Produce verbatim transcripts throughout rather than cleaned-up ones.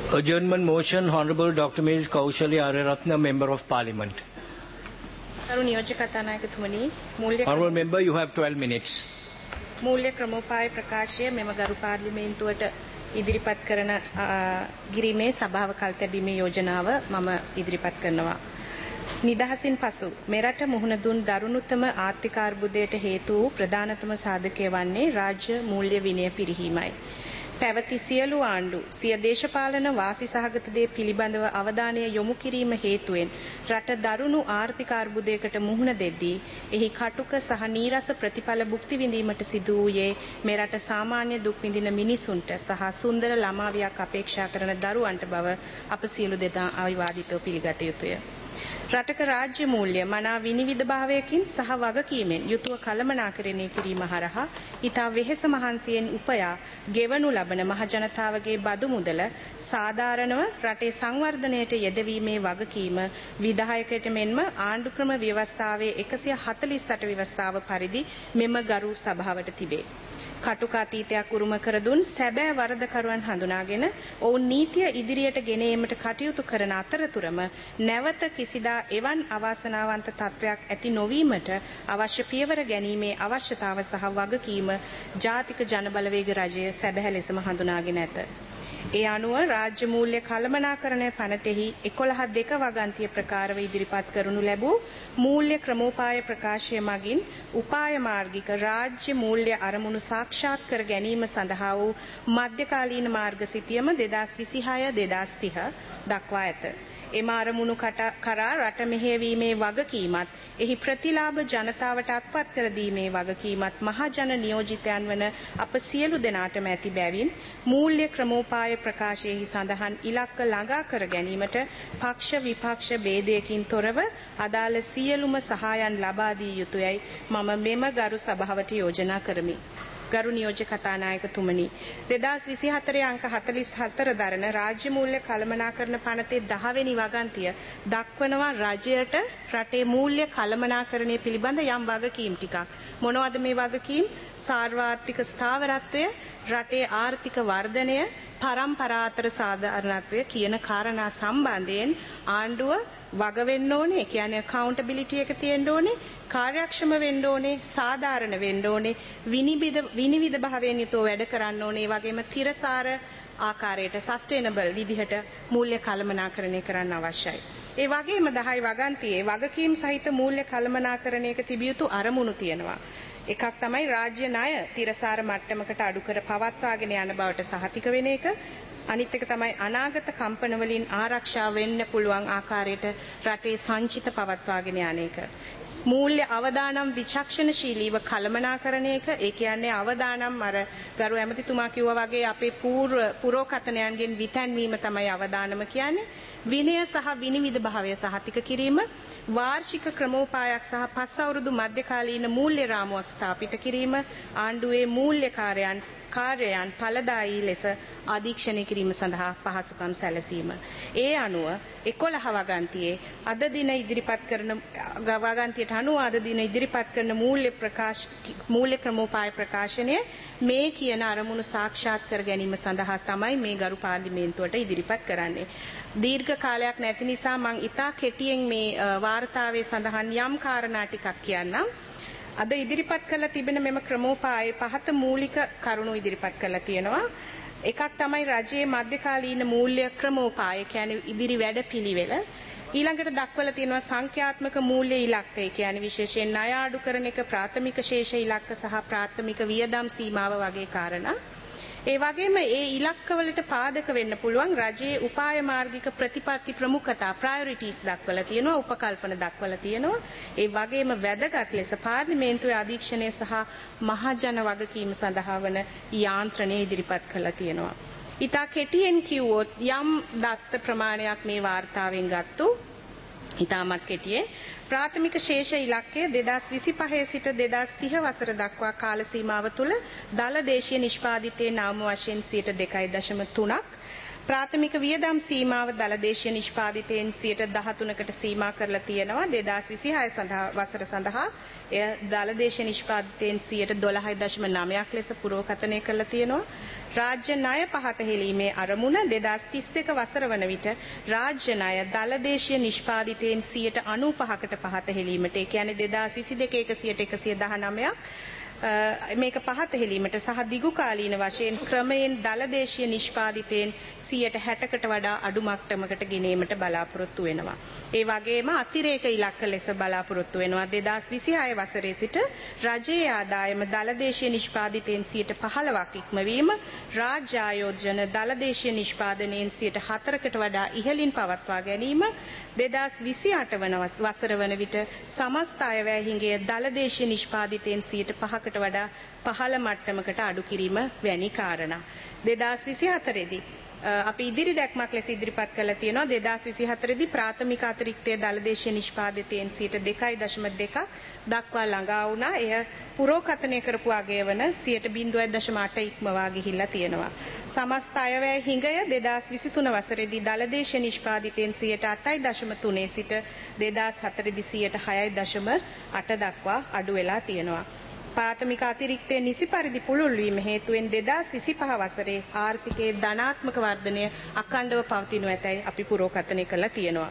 Adjournment motion, Honorable Doctor Miz Kaushali Ariyaratne, Member of Parliament. Honorable Member, you have twelve minutes. මූල්‍ය ක්‍රමෝපාය ප්‍රකාශය මෙම ගරු පාර්ලිමේන්තුවට ඉදිරිපත් කරන ගිරීමේ සභාව කල්තැබීමේ යෝජනාව මම ඉදිරිපත් කරනවා. නිදහසින් පසු මෙරට මුහුණ දුන් දරුණුතම ආර්ථික අර්බුදයට හේතු වූ ප්‍රධානතම සාධකය වන්නේ රාජ්‍ය මූල්‍ය විනය පිරිහීමයි. පැවති සියලු ආණ්ඩු සිය දේශපාලන වාසි සහගත දේ පිළිබඳව අවධානය යොමු කිරීම හේතුවෙන් රට දරුණු ආර්ථික අර්බුදයකට මුහුණ දෙද්දී එහි කටුක සහ නීරස ප්‍රතිඵල භුක්ති විඳීමට සිදු වූයේ මෙරට සාමාන්‍ය දුක් විඳින මිනිසුන්ට සහ සුන්දර ළමාවියක් අපේක්ෂා කරන දරුවන්ට බව අප සියලු දෙනා අවිවාදිතව පිළිගත යුතුය. රටක රාජ්‍ය මූල්‍ය මනා විනිවිද භාවයකින් සහ වගකීමෙන් යුතුව කළමනාකරණය කිරීම හරහා ඊතා වෙහෙස මහන්සියෙන් උපයා ගෙවනු ලබන මහ ජනතාවගේ බදු මුදල සාධාරණව රටේ සංවර්ධනයට යෙදවීමේ වගකීම විධායකයට මෙන්ම ආණ්ඩු ක්‍රම ව්‍යවස්ථාවේ එකසිය හතළිස් අට ව්‍යවස්ථාව පරිදි මෙම ගරු සභාවට තිබේ. කටුක අතීතයක් උරුම කර දුන් සැබෑ වරදකරුවන් හඳුනාගෙන ඔවුන් නීතිය ඉදිරියට ගෙන ඒමට කටයුතු කරන අතරතුරම නැවත කිසිදා එවන් අවාසනාවන්ත තත්වයක් ඇති නොවීමට අවශ්‍ය පියවර ගැනීමේ අවශ්‍යතාව සහ වගකීම ජාතික ජනබලවේග රජය සැබෑ ලෙසම හඳුනාගෙන ඇත. ඒ අනුව රාජ්‍ය මූල්‍ය කළමනාකරණය පනතෙහි එකොළහ දෙක වගන්තිය ප්‍රකාරව ඉදිරිපත් කරනු ලැබූ මූල්‍ය ක්‍රමෝපාය ප්‍රකාශය මගින් උපාය මාර්ගික රාජ්‍ය මූල්‍ය අරමුණු සාක්ෂාත් කර ගැනීම සඳහා වූ මධ්‍යකාලීන මාර්ග සිතියම දෙදාස් විසිහය දෙදාස් තිහ දක්වා ඇත. එම අරමුණු කරා රට මෙහෙයවීමේ වගකීමත් එහි ප්‍රතිලාභ ජනතාවට අත්පත් කර දීමේ වගකීමත් මහජන නියෝජිතයන් වන අප සියලු දෙනාටම ඇති බැවින් මූල්‍ය ක්‍රමෝපාය ප්‍රකාශයෙහි සඳහන් ඉලක්ක ළඟා කර ගැනීමට පක්ෂ විපක්ෂ ભેදයකින් තොරව අදාළ සියලුම සහායන් ලබා දී යුතුයයි මම මෙම ගරු සභාවට යෝජනා කරමි. ගරු නියෝජ්‍ය කතානායකතුමනි, දෙදාස් විසිහතර අංක හතළිස් හතර දරන රාජ්‍ය මූල්‍ය කළමනාකරණ පනතේ දහ වෙනි වගන්තිය දක්වනවා රජයට රටේ මූල්‍ය කළමනාකරණය පිළිබඳ යම් වගකීම් ටිකක්. මොනවද මේ වගකීම්? සාර්වාර්ථික ස්ථාවරත්වය, රටේ ආර්ථික වර්ධනය, පරම්පරාතර සාධාරණත්වය කියන කාරණා සම්බන්ධයෙන් ආණ්ඩුව වග වෙන්න ඕනේ. ඒ කියන්නේ accountability එක තියෙන්න ඕනේ, කාර්යක්ෂම වෙන්න ඕනේ, සාධාරණ වෙන්න ඕනේ, විනිවිද විනිවිද භාවයෙන් යුතුව වැඩ කරන්න ඕනේ. ඒ වගේම තිරසාර ආකාරයට sustainable විදිහට මූල්‍ය කළමනාකරණය කරන්න අවශ්‍යයි. ඒ වගේම දහයි වගන්තියේ වගකීම් සහිත මූල්‍ය කළමනාකරණයක තිබිය යුතු අරමුණු තියෙනවා. එකක් තමයි රාජ්‍ය ණය තිරසාර මට්ටමකට අඩු කර පවත්වාගෙන යන බවට සහතික වෙන එක. අනිත් එක තමයි අනාගත කම්පන වලින් ආරක්ෂා වෙන්න පුළුවන් ආකාරයට රටේ සංචිත පවත්වාගෙන යන එක. මූල්‍ය අවදානම් විචක්ෂණශීලීව කළමනාකරණ එක. ඒ කියන්නේ අවදානම් අර ගරු ඇමතිතුමා කිව්වා වගේ අපේ පූර්ව පුරෝකථනයන්ගෙන් විතැන්වීම තමයි අවදානම කියන්නේ. විනය සහ විනිවිද භාවය සහතික කිරීම, වාර්ෂික ක්‍රමෝපායක් සහ පස් අවුරුදු මධ්‍යකාලීන මූල්‍ය රාමුවක් ස්ථාපිත කිරීම, ආණ්ඩුවේ මූල්‍ය කාර්යයන් කාර්යයන් ඵලදායී ලෙස අධීක්ෂණය කිරීම සඳහා පහසුකම් සැලසීම. ඒ අනුව එකොළහ වගන්තියේ අද දින ඉදිරිපත් කරන වගන්තියට අනුව අද දින ඉදිරිපත් කරන මූල්‍ය ප්‍රකාශ මූල්‍ය ක්‍රමෝපාය ප්‍රකාශනය මේ කියන අරමුණු සාක්ෂාත් කර ගැනීම සඳහා තමයි මේ ගරු පාර්ලිමේන්තුවට ඉදිරිපත් කරන්නේ. දීර්ඝ කාලයක් නැති නිසා මම ඉතා කෙටියෙන් මේ වාර්තාවේ සඳහන් යම් කාරණා ටිකක් කියන්නම්. අද ඉදිරිපත් කළ තිබෙන මෙම ක්‍රමෝපායේ පහත මූලික කරුණු ඉදිරිපත් කළා තියෙනවා. එකක් තමයි රජයේ මධ්‍යකාලීන මූල්‍ය ක්‍රමෝපාය කියන්නේ ඉදිරි වැඩපිළිවෙල. ඊළඟට දක්වලා තියෙනවා සංඛ්‍යාත්මක මූල්‍ය ඉලක්ක. ඒ කියන්නේ විශේෂයෙන් ණය අඩු කරන එක, ප්‍රාථමික ශේෂ ඉලක්ක සහ ප්‍රාථමික වියදම් සීමාව වගේ කාරණා. ඒ වගේම ඒ ඉලක්කවලට පාදක වෙන්න පුළුවන් රජයේ උපාය මාර්ගික ප්‍රතිපත්ති ප්‍රමුඛතා ප්‍රයොරිටිස් දක්වලා තියෙනවා, උපකල්පන දක්වලා තියෙනවා. ඒ වගේම වැදගත් ලෙස පාර්ලිමේන්තුවේ අධීක්ෂණය සහ මහජන වගකීම සඳහා වන යාන්ත්‍රණය ඉදිරිපත් කළා තියෙනවා. ඊට කෙටියෙන් කිව්වොත් යම් දත්ත ප්‍රමාණයක් මේ වාර්තාවෙන් ගත්තු ඉතාමත් කෙටියෙන් ප්‍රාථමික ශේෂ ඉලක්කය දෙදාස් විසිපහේ සිට දෙදාස් තිහ වසර දක්වා කාල සීමාව තුළ දළ දේශීය නිෂ්පාදිතයේ නාම වශයෙන් සියයට දෙකයි දශම තුනක්, ප්‍රාථමික වියදම් සීමාව දළ දේශීය නිෂ්පාදිතයෙන් සියයට දහතුනකට සීමා කරලා තියෙනවා. දෙදාස් විසිහය සඳහා වසර සඳහා එය දළ දේශීය නිෂ්පාදිතයෙන් සියයට දොළහයි දශම නවයක් ලෙස පුරෝකථනය කරලා තියෙනවා. රාජ්‍ය ණය පහත හෙළීමේ අරමුණ දෙදාස් තිස් දෙක වසර වන විට රාජ්‍ය ණය දළදේශීය නිෂ්පාදිතයෙන් සියයට අනූපහකට පහත හෙළීමට, ඒ කියන්නේ දෙදාස් විසි දෙක එකසියට එකසිය දහනවයක් මේක පහත හෙළීමට සහ දිගු කාලීන වශයෙන් ක්‍රමයෙන් දළදේශීය නිෂ්පාදිතයෙන් සියයට හැටකට වඩා අඩු මට්ටමකට ගෙනීමට බලාපොරොත්තු වෙනවා. ඒ වගේම අතිරේක ඉලක්ක ලෙස බලාපොරොත්තු වෙනවා දෙදාස් විසිහය වසරේ සිට රජයේ ආදායම දළදේශීය නිෂ්පාදිතයෙන් සියයට පහළොවක් ඉක්මවීම, රාජ්‍ය ආයෝජන දළදේශීය නිෂ්පාදනයෙන් සියයට හතරකට වඩා ඉහළින් පවත්වා ගැනීම, දෙදාස් විසිඅට වන වසර වන විට සමස්ත අයවැය හිඟය දළදේශීය නිෂ්පාදිතයෙන් සියයට පහකට වඩා පහළ මට්ටමකට අඩු කිරීම වැනි කාරණා. දෙදාස් විසිහතර දී අපි ඉදිරි දැක්මක් ලෙස ඉදිරිපත් කළා තියෙනවා. දෙදාස් විසිහතර දී ප්‍රාථමික අතිරික්තය දළදේශීය නිෂ්පාදිතයෙන් සියයට දෙකයි දශම දෙකක් දක්වා ළඟා වුණා. එය පුරෝකථනය කරපු අගය වන සියයට බිංදුවයි දශම අට ඉක්මවා ගිහිල්ලා තියෙනවා. සමස්ත අයවැය හිඟය දෙදාස් විසිතුන වසරේදී දළදේශීය නිෂ්පාදිතයෙන් සියයට අටයි දශම තුනේ සිට දෙදාස් හතර දී සියයට හයයි දශම අට දක්වා අඩු වෙලා තියෙනවා. ප්‍රාථමික අතිරික්තයේ නිසි පරිදි පුළුල් වීම හේතුවෙන් දෙදාස් විසිපහ වසරේ ආර්ථිකයේ ධනාත්මක වර්ධනය අඛණ්ඩව පවතිනු ඇතැයි අපි පුරෝකථනය කළා තියෙනවා.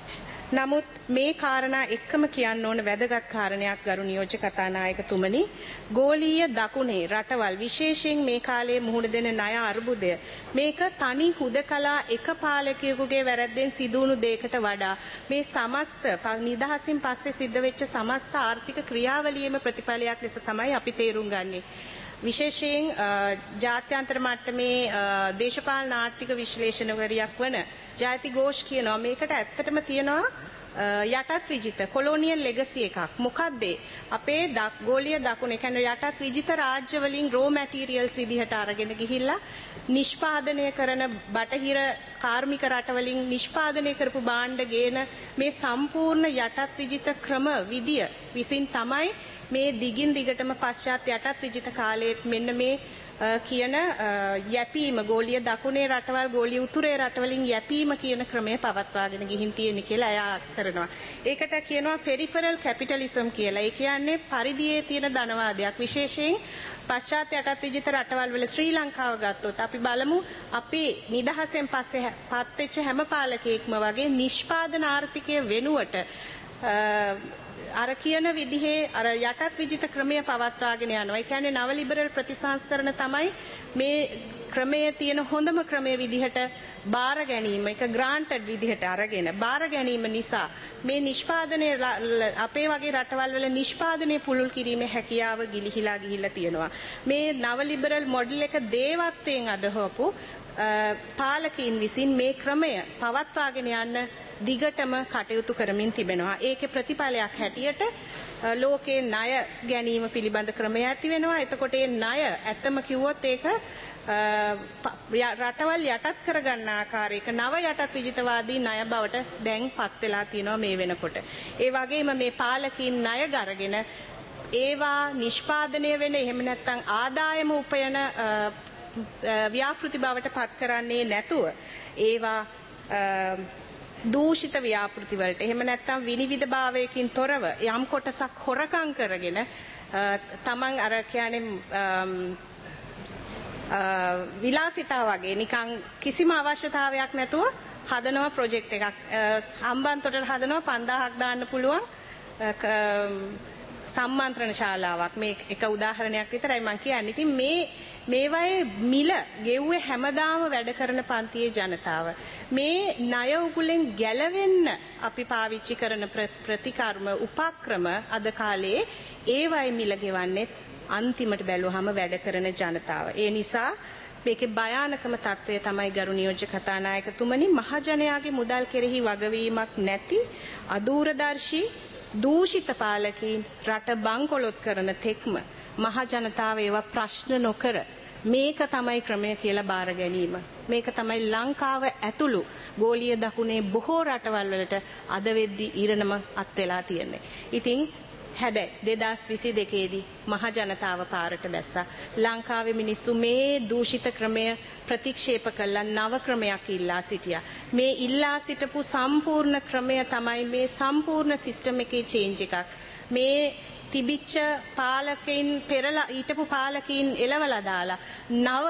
නමුත් මේ කාරණා එක්කම කියන්න ඕන වැදගත් කාරණයක් ගරු නියෝජ්‍ය කතානායකතුමනි, ගෝලීය දකුණේ රටවල් විශේෂයෙන් මේ කාලයේ මුහුණ දෙන ණය අර්බුදය මේක තනි හුදකලා එක පාලකයෙකුගේ වැරැද්දෙන් සිදුවුණු දෙයකට වඩා මේ සමස්ත නිදහසින් පස්සේ සිද්ධ වෙච්ච සමස්ත ආර්ථික ක්‍රියාවලියේම ප්‍රතිඵලයක් ලෙස තමයි අපි තේරුම් ගන්නේ. විශේෂයෙන් ජාත්‍යන්තර මට්ටමේ දේශපාලන ආර්ථික විශ්ලේෂණවරියක් වන ජයති ഘോഷ් කියනවා මේකට ඇත්තටම තියෙනවා යටත් විජිත කොලෝනියල් ලෙගසි එකක්. මොකද්ද? අපේ ගෝලීය දකුණ කියන්නේ යටත් විජිත රාජ්‍ය වලින් රෝ මැටීරියල්ස් විදිහට අරගෙන ගිහිල්ලා නිෂ්පාදනය කරන බටහිර කාර්මික රටවලින් නිෂ්පාදනය කරපු භාණ්ඩ ගේන මේ සම්පූර්ණ යටත් විජිත ක්‍රම විදිය විසින් තමයි මේ දිගින් දිගටම පශ්චාත් යටත් විජිත කාලයේ මෙන්න මේ කියන යැපීම ගෝලීය දකුණේ රටවල් ගෝලීය උතුරේ රටවලින් යැපීම කියන ක්‍රමය පවත්වාගෙන ගිහින් තියෙන කියලා එයා කරනවා. ඒකට කියනවා පෙරිෆරල් කැපිටලිසම් කියලා. ඒ කියන්නේ පරිධියේ තියෙන ධනවාදයක්. විශේෂයෙන් පශ්චාත් යටත් විජිත රටවල් වල ශ්‍රී ලංකාව ගත්තොත් අපි බලමු අපේ නිදහසෙන් පස්සේ පත් වෙච්ච හැම පාලකයෙක්ම වගේ නිෂ්පාදන ආර්ථිකය වෙනුවට අර කියන විදිහේ අර යටත් විජිත ක්‍රමය පවත්වාගෙන යනවා. ඒ කියන්නේ නව ලිබරල් ප්‍රතිසංස්කරණ තමයි මේ ක්‍රමයේ තියෙන හොඳම ක්‍රමයේ විදිහට බාර ගැනීම, ඒක ග්‍රාන්ටඩ් විදිහට අරගෙන බාර ගැනීම නිසා මේ නිෂ්පාදනයේ අපේ වගේ රටවල් වල නිෂ්පාදනයේ පුළුල් කිරීමේ හැකියාව ගිලිහිලා ගිහිල්ලා තියෙනවා. මේ නව ලිබරල් මොඩල් එක දේවත්වයෙන් අදහවපු පාලකීන් විසින් මේ ක්‍රමය පවත්වාගෙන යන්න දිගටම කටයුතු කරමින් තිබෙනවා. ඒකේ ප්‍රතිඵලයක් හැටියට ලෝකේ ණය ගැනීම පිළිබඳ ක්‍රමය ඇති වෙනවා. එතකොට මේ ණය ඇත්තම කිව්වොත් ඒක රටවල් යටත් කරගන්න ආකාරයක නව යටත් විජිතවාදී ණය බවට දැන් පත් වෙලා තියෙනවා මේ වෙනකොට. ඒ වගේම මේ පාලකීන් ණය ගරගෙන ඒවා නිෂ්පාදනය වෙන එහෙම නැත්නම් ආදායම උපයන ව්‍යාපෘති බවට පත් කරන්නේ නැතුව ඒවා දූෂිත ව්‍යාපෘති වලට එහෙම නැත්නම් විනිවිද භාවයකින් තොරව යම් කොටසක් හොරකම් කරගෙන තමන් අර කියන්නේ විලාසිතා වගේ නිකන් කිසිම අවශ්‍යතාවයක් නැතුව හදනවා ප්‍රොජෙක්ට් එකක්. හම්බන්තොටට හදනවා පන්දාහක් දාන්න පුළුවන් සම්මන්ත්‍රණ ශාලාවක්. මේ එක උදාහරණයක් විතරයි මම කියන්නේ. ඉතින් මේ මේවයේ මිල ගෙව්වේ හැමදාම වැඩ කරන පන්තියේ ජනතාව. මේ ණය උගුලෙන් ගැලවෙන්න අපි පාවිච්චි කරන ප්‍රතිකර්ම උපක්‍රම අද කාලේ ඒවයි මිල ගෙවන්නේ අන්තිමට බැලුවහම වැඩ කරන ජනතාව. ඒ නිසා මේකේ භයානකම තත්වය තමයි ගරු නියෝජ්‍ය කතානායකතුමනි, මහජනයාගේ මුදල් කෙරෙහි වගවීමක් නැති අදූරදර්ශී දූෂිත පාලකීන් රට බංකොලොත් කරන තෙක්ම මහ ජනතාව ඒවා ප්‍රශ්න නොකර මේක තමයි ක්‍රමය කියලා බාර ගැනීම. මේක තමයි ලංකාව ඇතුළු ගෝලීය දකුණේ බොහෝ රටවල් වලට අද වෙද්දි ඉරණම අත් වෙලා තියෙන්නේ. ඉතින් හැබැයි දෙදාස් විසි දෙකේ දී මහ ජනතාව පාරට බැස්සා. ලංකාවේ මිනිස්සු මේ දූෂිත ක්‍රමය ප්‍රතික්ෂේප කළා, නව ක්‍රමයක් ඉල්ලා සිටියා. මේ ඉල්ලා සිටපු සම්පූර්ණ ක්‍රමය තමයි මේ සම්පූර්ණ සිස්ටම් එකේ චේන්ජ් එකක්. මේ තිබිච්ච පාලකයින් පෙරලා ඊටපු පාලකයින් එලවලා දාලා නව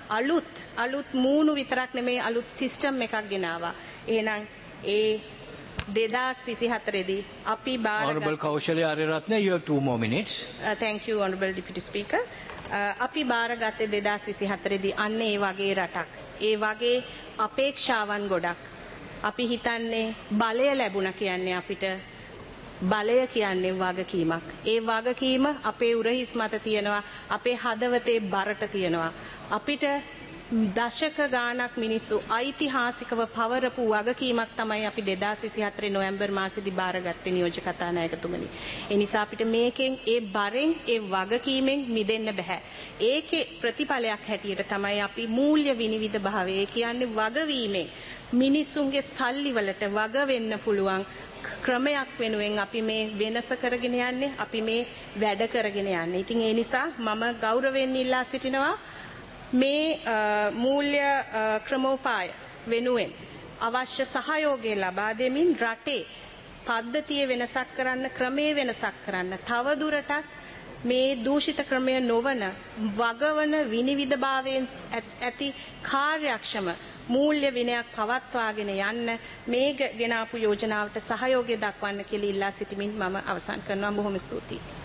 අලුත් අලුත් මූණු විතරක් නෙමෙයි අලුත් සිස්ටම් එකක් ගෙනාවා. එහෙනම් ඒ දෙදාස් විසිහතර දී අපි බාරගත් Honorable Kaushalya Ariyaratne, you have two more minutes. Uh, thank you, Honorable Deputy Speaker. Uh, අපි බාරගත්තේ දෙදාස් විසිහතර දී අන්න ඒ වගේ රටක්. ඒ වගේ අපේක්ෂාවන් ගොඩක්. අපි හිතන්නේ බලය ලැබුණා කියන්නේ අපිට බලය කියන්නේ වගකීමක්. ඒ වගකීම අපේ උරහිස් මත තියෙනවා, අපේ හදවතේ බරට තියෙනවා. අපිට දශක ගානක් මිනිස්සු ඓතිහාසිකව පවරපු වගකීමක් තමයි අපි දෙදාස් විසිහතර නොවැම්බර් මාසෙදි බාරගත්තේ නියෝජ්‍ය කතානායකතුමනි. ඒ නිසා අපිට මේකෙන් ඒ බරෙන් ඒ වගකීමෙන් මිදෙන්න බෑ. ඒකේ ප්‍රතිඵලයක් හැටියට තමයි අපි මූල්‍ය විනිවිද භාවය. ඒ කියන්නේ වගවීමෙන් මිනිසුන්ගේ සල්ලි වලට වග වෙන්න පුළුවන් ක්‍රමයක් වෙනුවෙන් අපි මේ වෙනස කරගෙන යන්නේ, අපි මේ වැඩ කරගෙන යන්නේ. ඉතින් ඒ නිසා මම ගෞරවයෙන් ඉල්ලා සිටිනවා මේ මූල්‍ය ක්‍රමෝපාය වෙනුවෙන් අවශ්‍ය සහයෝගය ලබා දෙමින් රටේ පද්ධතිය වෙනසක් කරන්න, ක්‍රමයේ වෙනසක් කරන්න, තව දුරටත් මේ දූෂිත ක්‍රමය නොවන වගවන විනිවිදභාවයෙන් ඇති කාර්යක්ෂම මූල්‍ය විනයක් පවත්වාගෙන යන්න මේ ගෙනාපු යෝජනාවට සහයෝගය දක්වන්න කියලා ඉල්ලා සිටිමින් මම අවසන් කරනවා. බොහොම ස්තුතියි.